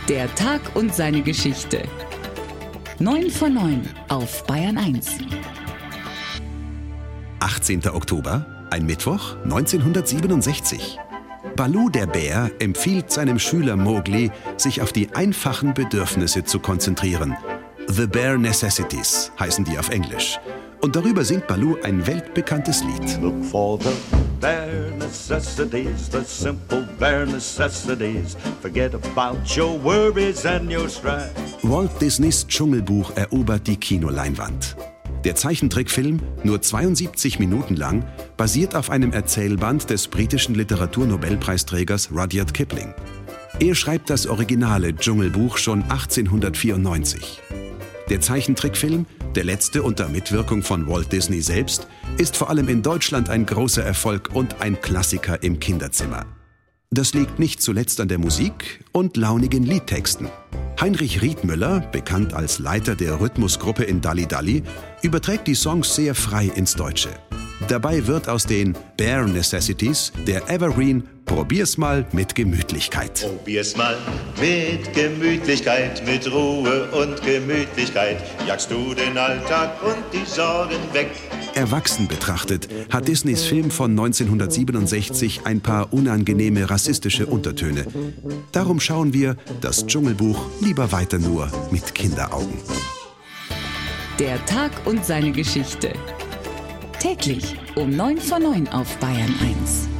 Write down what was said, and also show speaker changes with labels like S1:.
S1: Der Tag und seine Geschichte. 9 von 9 auf Bayern 1.
S2: 18. Oktober, ein Mittwoch, 1967. Baloo der Bär empfiehlt seinem Schüler Mowgli, sich auf die einfachen Bedürfnisse zu konzentrieren. The Bare Necessities heißen die auf Englisch. Und darüber singt Baloo ein weltbekanntes Lied.
S3: Look for the bare necessities, the simple bare necessities. Forget about your worries and your strife.
S2: Walt Disneys Dschungelbuch erobert die Kinoleinwand. Der Zeichentrickfilm, nur 72 Minuten lang, basiert auf einem Erzählband des britischen Literaturnobelpreisträgers Rudyard Kipling. Er schreibt das originale Dschungelbuch schon 1894. Der Zeichentrickfilm, der letzte unter Mitwirkung von Walt Disney selbst, ist vor allem in Deutschland ein großer Erfolg und ein Klassiker im Kinderzimmer. Das liegt nicht zuletzt an der Musik und launigen Liedtexten. Heinrich Riethmüller, bekannt als Leiter der Rhythmusgruppe in Dalli Dalli, überträgt die Songs sehr frei ins Deutsche. Dabei wird aus den Bare Necessities der Evergreen Probier's mal mit Gemütlichkeit.
S4: Probier's mal mit Gemütlichkeit, mit Ruhe und Gemütlichkeit, jagst du den Alltag und die Sorgen weg.
S2: Erwachsen betrachtet hat Disneys Film von 1967 ein paar unangenehme rassistische Untertöne. Darum schauen wir das Dschungelbuch lieber weiter nur mit Kinderaugen.
S1: Der Tag und seine Geschichte. Täglich um 9 von 9 auf Bayern 1.